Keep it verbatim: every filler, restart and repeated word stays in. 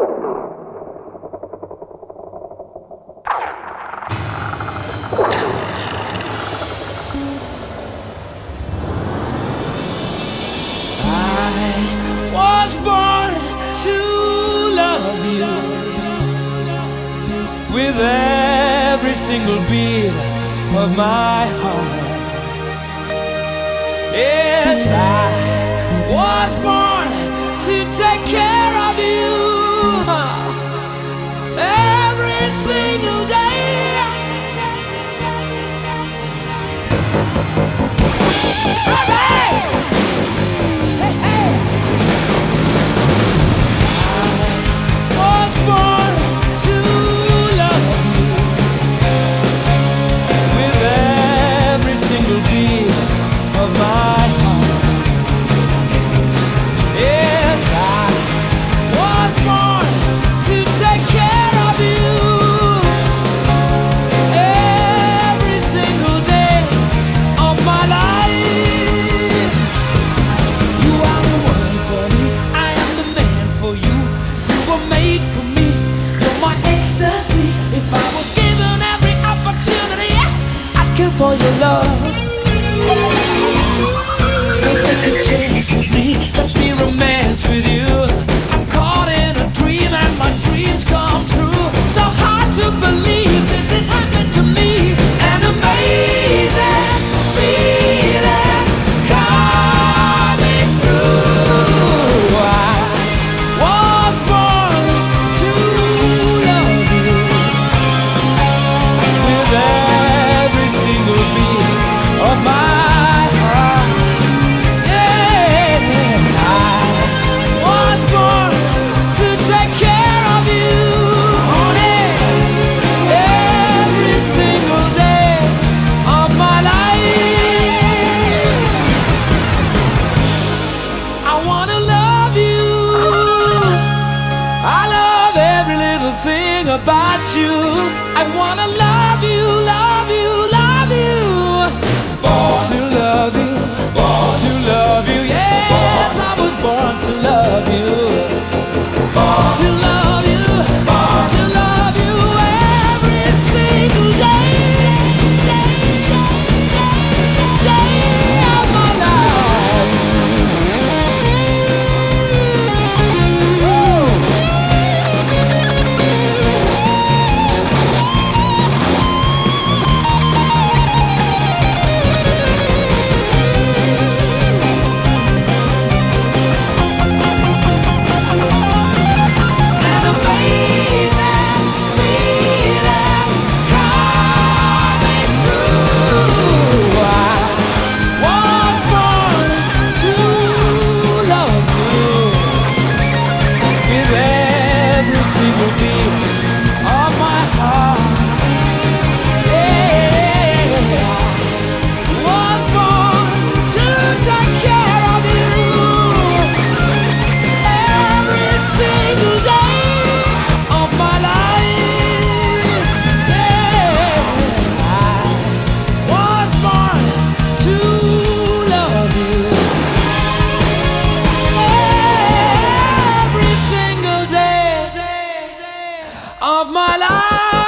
Was born to love you with every single beat of my heart. Yes, I was born to take care of you every single day. Hey! Hey, hey! Was born to love you with every single beat of my heart. Yes, I was born to take care of you every single day of my life. You are the one for me, I am the man for you. You were made for me, you're my ecstasy. If I was given every opportunity, I'd kill for your love. So take a chance with me, let me romance with you. I'm caught in a dream and my dreams come true. So hard to believe this is happening to me. An amazing feeling coming through. I was born to love you with every single beat of my heart. Yeah, I was born to take care of you, honey, every single day of my life. I wanna love you. I love every little thing about you. I wanna love you, love you, love you. Born to love you, born to love you. Yes, I was born to love you. Born to love you, born to love you every single day, day, day, day of my life. Woo! An amazing feeling coming through. I was born to love you with every single beat of my heart. Yeah, I was born to take care of you every single day of my life. Yeah, I was born to love you every single day of my life.